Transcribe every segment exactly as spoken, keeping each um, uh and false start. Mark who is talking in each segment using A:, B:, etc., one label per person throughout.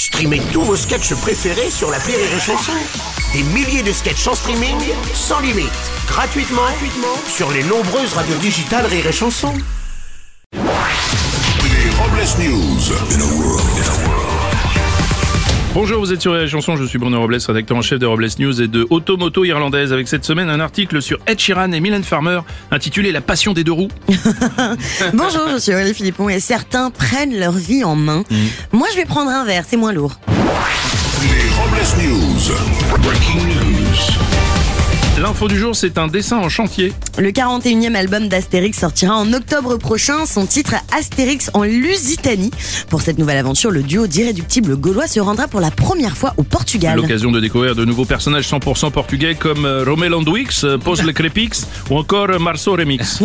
A: Streamez tous vos sketchs préférés sur l'appli Rire et Chanson. Des milliers de sketchs en streaming, sans limite, gratuitement, gratuitement sur les nombreuses radios digitales Rire et Chanson.
B: Les Robles News. In a world, in a world.
C: Bonjour, vous êtes sur Rire et Chanson, je suis Bruno Robles, rédacteur en chef de Robles News et de Automoto Irlandaise, avec cette semaine un article sur Ed Sheeran et Mylène Farmer intitulé La passion des deux roues.
D: Bonjour, je suis Aurélie Philippon et certains prennent leur vie en main. Mmh. Moi je vais prendre un verre, c'est moins lourd.
B: Les Robles News. Breaking news.
C: L'info du jour, c'est un dessin en chantier.
D: Le quarante et unième album d'Astérix sortira en octobre prochain. Son titre, Astérix en Lusitanie. Pour cette nouvelle aventure, le duo d'irréductibles gaulois se rendra pour la première fois au Portugal.
C: L'occasion de découvrir de nouveaux personnages cent pour cent portugais comme Romé Landwix, Pose le Crépix ou encore Marceau Remix.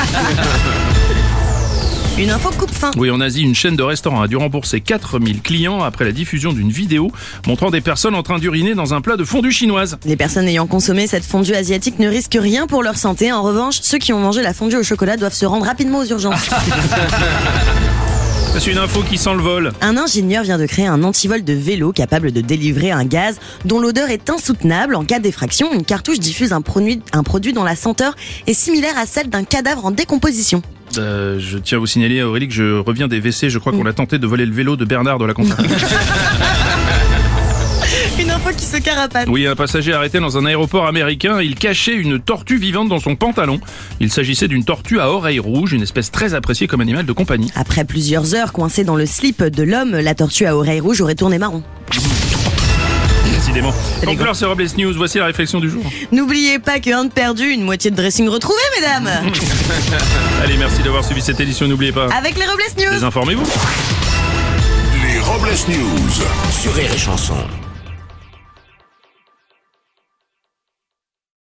D: Une info coupe-fin.
C: Oui, en Asie, une chaîne de restaurants a dû rembourser quatre mille clients après la diffusion d'une vidéo montrant des personnes en train d'uriner dans un plat de fondue chinoise.
D: Les personnes ayant consommé cette fondue asiatique ne risquent rien pour leur santé. En revanche, ceux qui ont mangé la fondue au chocolat doivent se rendre rapidement aux urgences.
C: C'est une info qui sent le vol.
D: Un ingénieur vient de créer un antivol de vélo capable de délivrer un gaz dont l'odeur est insoutenable. En cas d'effraction, une cartouche diffuse un produit, un produit dont la senteur est similaire à celle d'un cadavre en décomposition.
C: Euh, je tiens à vous signaler, Aurélie, que je reviens des W C. Je crois qu'on a tenté de voler le vélo de Bernard de la Compta.
D: Une info qui se carapate.
C: Oui, un passager arrêté dans un aéroport américain. Il cachait une tortue vivante dans son pantalon. Il s'agissait d'une tortue à oreilles rouges, une espèce très appréciée comme animal de compagnie.
D: Après plusieurs heures coincée dans le slip de l'homme, la tortue à oreilles rouges aurait tourné marron.
C: Décidément. Conclure, c'est Robles News. Voici la réflexion du jour.
D: N'oubliez pas qu'un de perdu, une moitié de dressing retrouvé, mesdames.
C: Allez, merci d'avoir suivi cette édition. N'oubliez pas.
D: Avec les Robles News.
C: Désinformez-vous.
B: Les Robles News.
A: Sur Rire et Chanson.